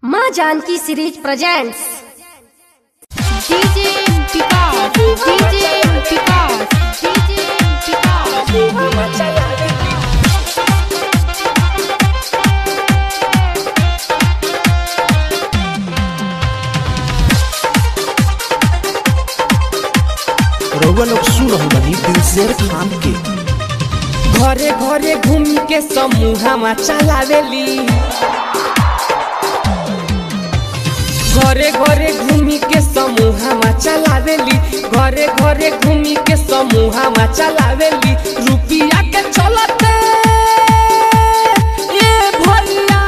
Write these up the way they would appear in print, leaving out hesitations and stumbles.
माँ Janki series presents DJ Vikas DJ Vikas DJ Vikas रउआ लोग सुन रहल बानी दिलशेर खान के। घरे घरे घूमी के समूह चलावेली, घरे घरे घूमी के समूह चलावेली, घरे घरे घूमी के समूह चलावेली। रुपिया के चलते ए भैया,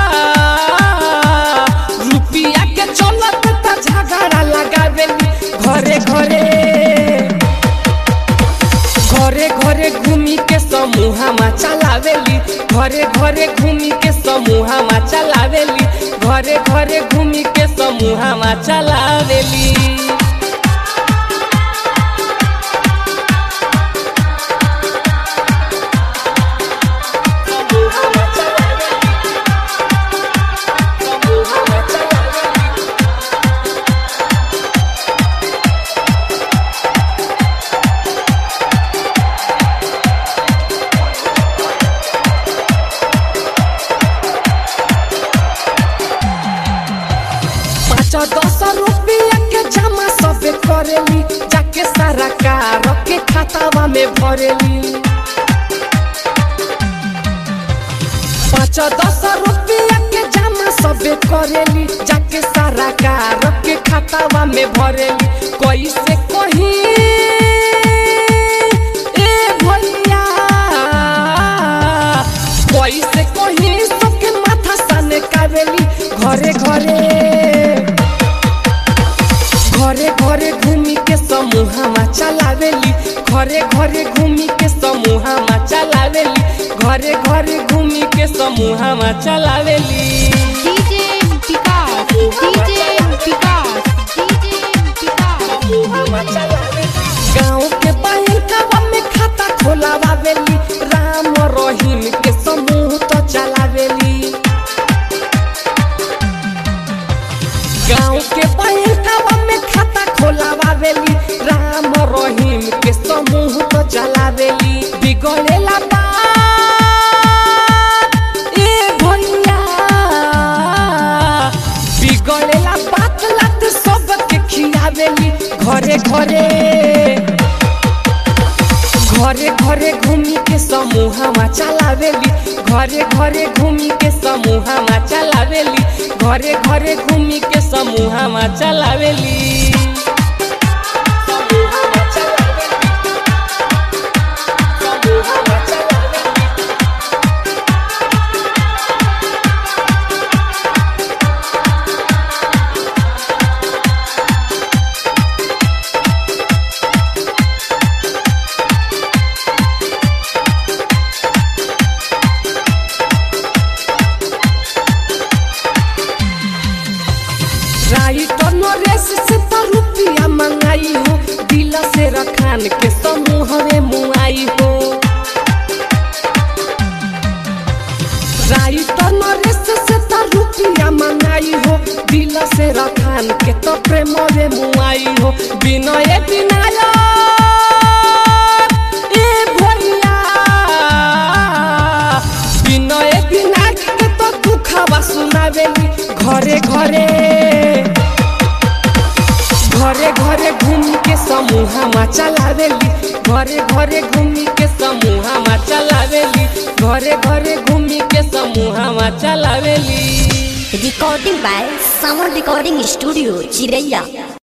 रुपिया के चलते त झगड़ा लगावेली। घरे घरे घरे घरे घूमी के समूह चलावेली, घरे घरे घूमी के समूह चलावेली, घरे घरे घूमी के समूह चलावेली। दस रुपया के जमा सबे करेली, जाके सारा कार के खातावा में भरेली। 5-10 रुपया के जमा सबे करेली, जाके सारा कार के खातावा में भरेली। कैसे कही ए भैया, कैसे कही सबके माथा साने कावेली। घरे घरे घरे घरे घूमी के समूह चलावेली, घरे घरे घूमी के समूह चलावेली, घरे घरे घूमी के समूह चलावेली। DJ Vikas DJ Vikas DJ Vikas गाँव के बैंकवा में खाता खोलावेली, राम रहीम के समूह तो चलावेली। गाँव के बैंकवा में खाता खोलावेली, राम रहीम के समूह तो चलावेली। बिगड़ेला बात ए भैया, बिगड़ेला बात लात सबके खियावेली। घरे घरे घरे घरे घूमी के समूह चलावेली, घरे घरे घूमी के समूह चलावेली, घरे घरे घूमी के समूह चलावेली। नरेश से तो रुपिया मंगाई हो, दिलशेर खान के समूह में मुआई हो। राइटर नरेश से तो रुपिया मंगाई हो, दिलशेर खान के तो प्रेम में मुआई हो। विनय विनायक ए भैया, विनय विनायक के तो दुखवा सुनावेली। घरे घरे घरे घरे घूमी के समूह चलावेली, घरे घरे घूमी के समूह चलावेली, घरे घरे घूमी के समूह चलावेली। Recording by sound recording studio चिरैया।